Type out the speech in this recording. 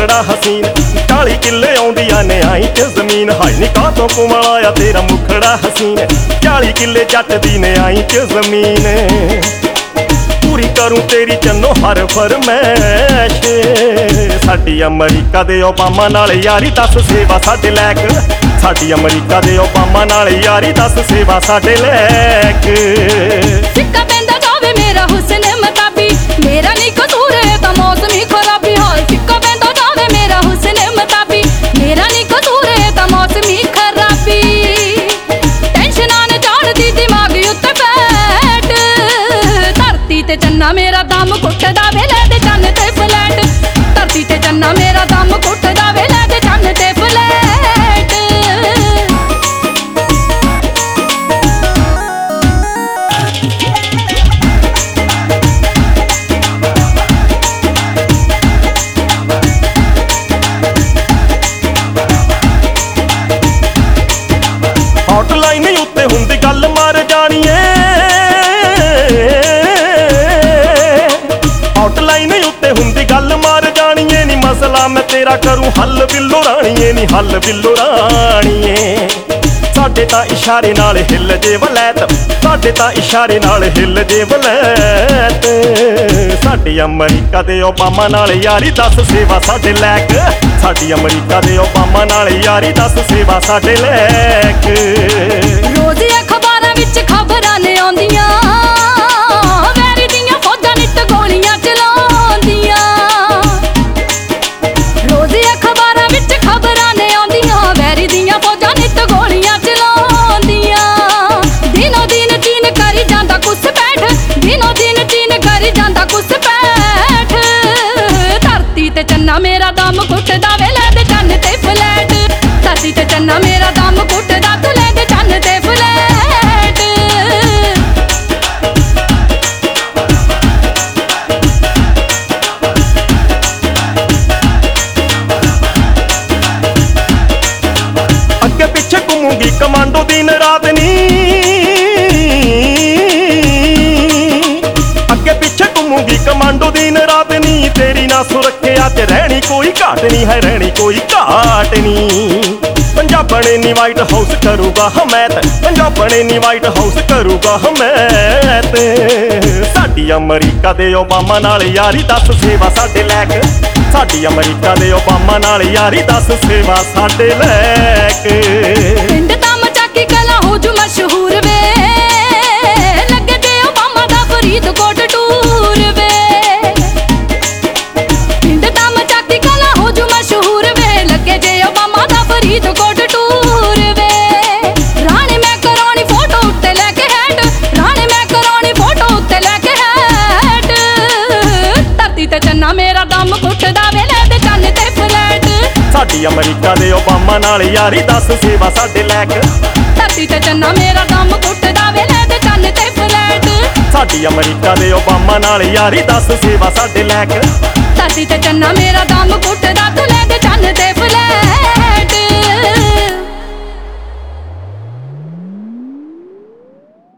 ਮੁਖੜਾ ਹਸੀਨ 40 ਕਿੱਲੇ ਆਉਂਦੀਆਂ ਨੇ ਆਈ ਤੇ ਜ਼ਮੀਨ ਹਾਈ ਨੀ ਕਾਤੋਂ ਕੁਮਲ ਆਇਆ ਤੇਰਾ ਮੁਖੜਾ ਹਸੀਨ 40 ਕਿੱਲੇ ਜੱਟ ਦੀ ਨੇ ਆਈ ਤੇ ਜ਼ਮੀਨ ਪੂਰੀ ਕਰੂੰ ਤੇਰੀ ਚੰਨੋ ਹਰ ਫਰਮੈਸ਼ ਸਾਡੀ ਅਮਰੀਕਾ ਦੇ ਓਬਾਮਾ ਨਾਲ ਯਾਰੀ ਦੱਸ ਸੇਵਾ ਸਾਡੇ ਲੈਕ ਸਾਡੀ ਅਮਰੀਕਾ ਦੇ ਓਬਾਮਾ ਨਾਲ ਯਾਰੀ ਦੱਸ ਸੇਵਾ ਸਾਡੇ ਲੈਕ ਸਿੱਕਾ ਪੈਂਦਾ ਜਾਵੇ ਮੇਰਾ ਹੁਸਨ ਮਤਾਬੀ ਮੇਰਾ ਨਹੀਂ ਕਸੂਰ ਹੈ ਤਾਂ ਮੌਸਮੀ ਖਰਾਬੀ ਹਾਲ ਸਿੱਕਾ ਪੈਂਦਾ ਜਾਵੇ ਮੇਰਾ ਹੁਸਨ ਮਤਾਬੀ ਮੇਰਾ ਨਹੀਂ ਕਸੂਰ ਹੈ ਤਾਂ ਮੌਸਮੀ ਖਰਾਬੀ ਟੈਨਸ਼ਨਾਂ ਨੇ ਜਾਣਦੀ ਦਿਮਾਗ ਉੱਤੇ ਬੈਠ ਧਰਤੀ ਤੇ ਚੰਨਾ ਮੇਰਾ ਦਮ ਘੁੱਟਦਾ ਵੇ ਲੈ ਦੇ ਚੰਨ ਤੇ ਫਲੈਟ ਧਰਤੀ ਤੇ ਚੰਨਾ ਮੇਰਾ ਦਮ ਘੁੱਟਦਾ ਵੇ ਲੈ ਦੇ ਚੰਨ ਤੇ ਫਲੈਟ ਹੌਟਲਾਈਨ ਉੱਤੇ ਹੁੰਦੀ ਗੱਲ ਮਰ ਜਾਣੀਏ ਹੌਟਲਾਈਨ ਉੱਤੇ ਹੁੰਦੀ ਗੱਲ ਮਰ ਜਾਣੀਏ ਨੀ ਮਸਲਾ ਮੈਂ ਤੇਰਾ ਕਰੂੰ ਹੱਲ ਬਿੱਲੋ ਰਾਣੀਏ ਨੀ ਹੱਲ ਬਿੱਲੋ ਰਾਣੀਏ ਸਾਡੇ ਤਾਂ ਇਸ਼ਾਰੇ ਨਾਲ ਹਿੱਲ ਜੇ ਵਲੈਤ ਸਾਡੇ ਤਾਂ ਇਸ਼ਾਰੇ ਨਾਲ ਹਿੱਲ ਜੇ ਵਲੈਤ ਸਾਡੀ ਅਮਰੀਕਾ ਦੇ ਓਬਾਮਾ ਨਾਲ ਯਾਰੀ ਦੱਸ ਸੇਵਾ ਸਾਡੇ ਲੈਕ ਸਾਡੀ ਅਮਰੀਕਾ ਦੇ ਓਬਾਮਾ ਨਾਲ ਯਾਰੀ ਦੱਸ ਸੇਵਾ ਸਾਡੇ ਲੈਕ ਰੋਜ਼ ਅਖਬਾਰਾਂ ਵਿੱਚ ਖਬਰਾਂ ਨੇ ਆਉਂਦੀਆਂ ਵੈਰੀ ਦੀਆਂ ਫੌਜਾਂ ਨਿੱਤ ਗੋਲੀਆਂ ਚਲਾਉਂਦੀਆਂ ਰੋਜ਼ ਅਖਬਾਰਾਂ ਵਿੱਚ ਖਬਰਾਂ ਨੇ ਆਉਂਦੀਆਂ ਵੈਰੀ ਦੀਆਂ ਫੌਜਾਂ ਨਿੱਤ ਗੋਲੀਆਂ ਚਲਾਉਂਦੀਆਂ ਦਿਨੋ ਦਿਨ ਚੀਨ ਕਰੀ ਜਾਂਦਾ ਕੁਛ ਬੈਠ ਦਿਨੋ ਦਿਨ ਚੀਨ ਕਰੀ ਜਾਂਦਾ ਕੁਛ ਬੈਠ ਧਰਤੀ ਤੇ ਚੰਨਾ ਮੇਰਾ ਦਮ ਘੁੱਟਦਾ ਵੇ ਲੈ ਦੇ ਚੰਨ ਤੇ ਫਲੈਟ ਧਰਤੀ ਤੇ ਚੰਨਾ ਮੇਰਾ ਦਮ ਘੁੱਟਦਾ ਤੂੰ ਲੈ ਦੇ ਚੰਨ ਤੇ ਫਲੈਟ ਅੱਗੇ ਪਿੱਛੇ ਘੁੰਮੂਗੀ ਕਮਾਂਡੋ ਦਿਨ ਰਾਤ ਨੀ ਅੱਗੇ ਪਿੱਛੇ ਘੁੰਮੂਗੀ ਕਮਾਂਡੋ ਦਿਨ ਰਾਤ ਨੀ ਤੇਰੀ ਨਾ ਸੁਰੱਖਿਆ ਤੇ ਰਹਿਣੀ ਕੋਈ ਘਾਟ ਨਹੀਂ ਹੈ ਰਹਿਣੀ ਕੋਈ ਘਾਟ ਨਹੀਂ ਪੰਜਾਬਣੇ ਨੀ ਵਾਈਟ ਹਾਊਸ ਕਰੂਗਾ ਹਮੈਤ ਪੰਜਾਬਣੇ ਨੀ ਵਾਈਟ ਹਾਊਸ ਕਰੂਗਾ ਹਮੈਤ ਸਾਡੀ ਅਮਰੀਕਾ ਦੇ ਓਬਾਮਾ ਨਾਲ ਯਾਰੀ ਦੱਸ ਸੇਵਾ ਸਾਡੇ ਲੈਕ ਸਾਡੀ ਅਮਰੀਕਾ ਦੇ ਓਬਾਮਾ ਨਾਲ ਯਾਰੀ ਦੱਸ ਸੇਵਾ ਸਾਡੇ ਲੈਕ ਪਿੰਡ ਤਾਂ ਮਚਾਕੀ ਕਲਾ ਹੋ ਜੂ ਮਸ਼ਹੂਰ ਵੇ ਲੱਗੇ ਜੇ ਓਬਾਮਾ ਦਾ ਫਰੀਦਕੋਟ ਟੂਰ ਵੇ ਪਿੰਡ ਤਾਂ ਮਚਾਕੀ ਕਲਾ ਹੋ ਜੂ ਮਸ਼ਹੂਰ ਵੇ ਲੱਗੇ ਜੇ ਓਬਾਮਾ ਦਾ ਫਰੀਦਕੋਟ ਟੂਰ ਵੇ ਰਾਣੇ ਮੈਂ ਕਰਾਉਣੀ ਫੋਟੋ ਉੱਤੇ ਲੈ ਕੇ ਹੈਟ ਰਾਣੇ ਮੈਂ ਕਰਾਉਣੀ ਫੋਟੋ ਉੱਤੇ ਲੈ ਕੇ ਹੈਟ ਧਰਤੀ ਤੇ ਚੰਨਾ ਮੇਰਾ ਦਮ ਘੁੱਟਦਾ ਵੇ ਲੈ ਦੇ ਚੰਨ ਤੇ ਫਲੈਟ ਸਾਡੀ ਅਮਰੀਕਾ ਦੇ ਓਬਾਮਾ ਨਾਲ ਯਾਰੀ ਦੱਸ ਸੇਵਾ ਸਾਡੇ ਲੈਕ ਧਰਤੀ ਤੇ ਚੰਨਾ ਮੇਰਾ ਦਮ ਘੁੱਟਦਾ ਵੇ ਲੈ ਦੇ ਚੰਨ ਤੇ ਫਲੈਟ ਸਾਡੀ ਅਮਰੀਕਾ ਦੇ ਓਬਾਮਾ ਨਾਲ ਯਾਰੀ ਦੱਸ ਸੇਵਾ ਸਾਡੇ ਲੈਕ ਧਰਤੀ ਤੇ ਚੰਨਾ ਮੇਰਾ ਦਮ ਘੁੱਟਦਾ ਤੂੰ ਲੈ ਦੇ ਚੰਨ ਤੇ